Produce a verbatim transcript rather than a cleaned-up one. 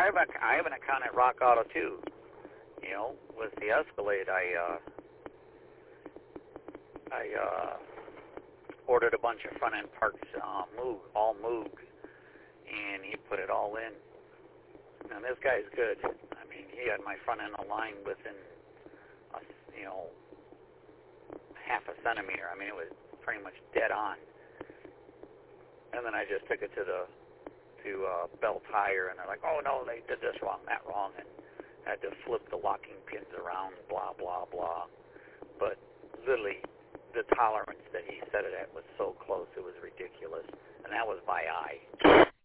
I have a, I have an account at Rock Auto too. You know, with the Escalade, I uh, I uh, ordered a bunch of front end parts, uh, Moog, all Moog, and he put it all in. And this guy's good. I mean, he had my front end aligned within, a, you know, half a centimeter. I mean, it was pretty much dead on. And then I just took it to the to uh, Bell Tire, and they're like, "Oh no, they did this wrong, that wrong," and had to flip the locking pins around, blah blah blah. But literally, the tolerance that he set it at was so close, it was ridiculous, and that was by eye.